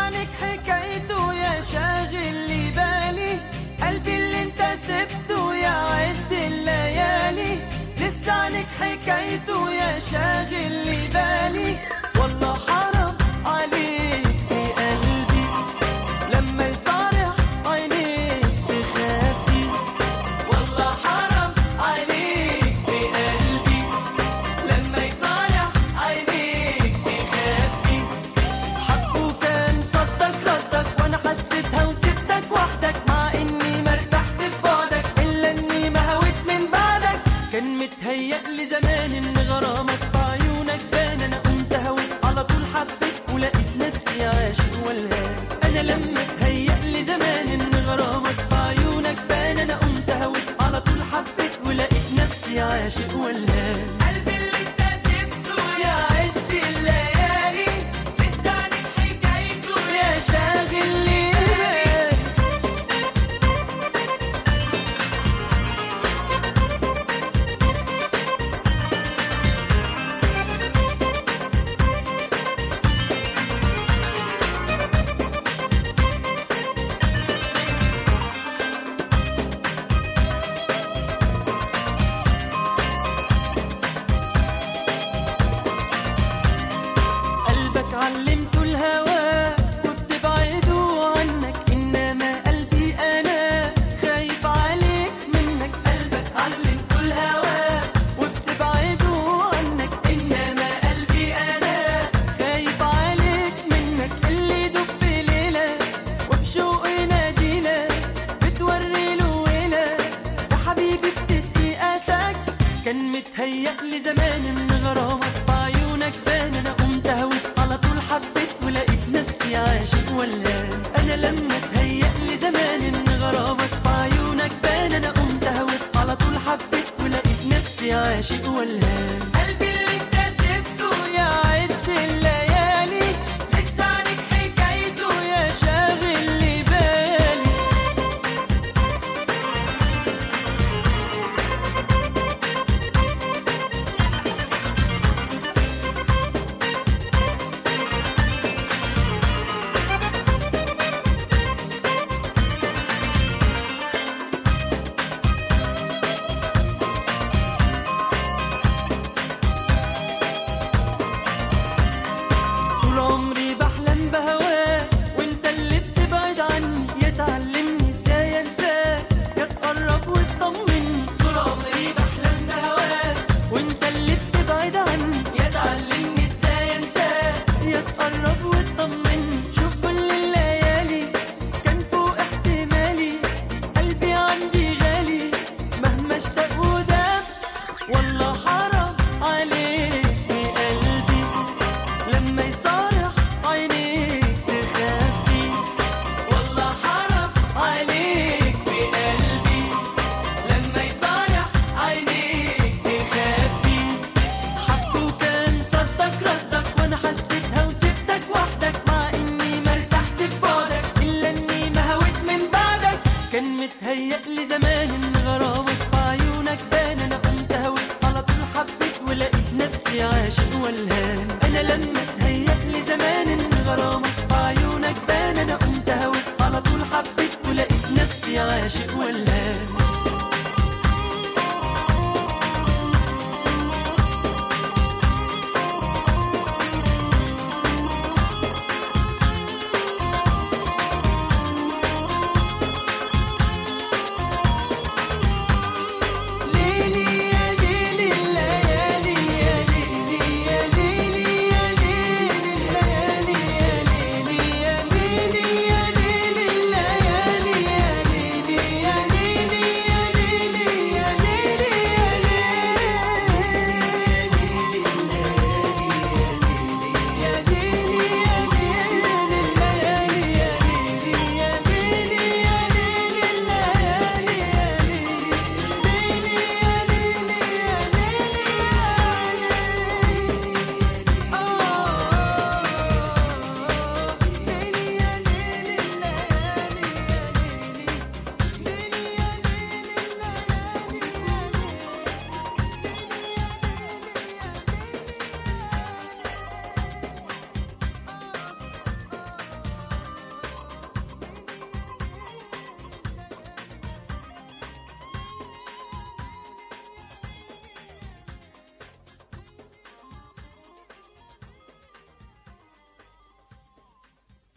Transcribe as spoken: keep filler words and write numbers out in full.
عنك حكايته يا شاغل لي بالي، قلبي اللي انت سبته يا عد الليالي. لسه عنك حكايته يا شاغل لي بالي، والله حرام عليك في قلبي لما يصارح عينيك تخافي. والله حرام عليك في قلبي لما يصارح عينيك تخافي. حبه كان صدق ردك وانا حسيتها وسبتك وحدك، مع اني ما ارتحت في بعدك الا اني ما هويت من بعدك. كان متهيألي زمان ان غرامك في عيونك بان، انا قمت هويت على طول حبيت ولقيت نفسي عاشق والهان. انا لما اتهيألي زمان ان غرامك في عيونك بان، انا قمت هويت على طول حبيت ولقيت نفسي عاشق والهان. قلبي اللي انت سبته يا عد الليالي، لسه عنك حكايته يا شاغل لي. قلبك علمته الهوى وبتبعده عنك، انما قلبي انا خايف عليك منك. قلبك علمته الهوى وبتبعده عنك، انما قلبي انا خايف عليك منك. اللي يدوب في ليله وبشوق ناديله بتوري له ويله، وحبيبي بتسقي اساك. كان متهيألي زمان ان غرامك في عيونك بان، انا قمت هويت على طول حبيت ولقيت نفسي عاشق والهان. انا لما اتهيألي زمان ان غرامك في عيونك بان، انا قمت هويت على طول حبيت ولقيت نفسي عاشق والهان. قلبي اللي انت سبته يا عد الليالي، لسه عنك حكايته يا شاغل لي بالي. طول عمري بحلم بهواك وانت اللي بتبعد عني، يا تعلمني ازاي انساك يا تقرب وتطمني. طول عمري بحلم بهواك وانت اللي بتبعد عني، يا تعلمني ازاي انساك يا تقرب وتطمني. شوف كل الليالي كان فوق احتمالي، قلبي عندي غالي مهما اشتاق وداب. والله حرام عليك في قلبي لما يصارح عينيك تخافي. والله حرام عليك في قلبي لما يصارح عينيك تخافي. حبه كان صدق ردك وانا حسيتها وسبتك وحدك، مع اني ما ارتحت في بعدك الا اني ما هويت من بعدك. كان متهيألي زمان ان غرامك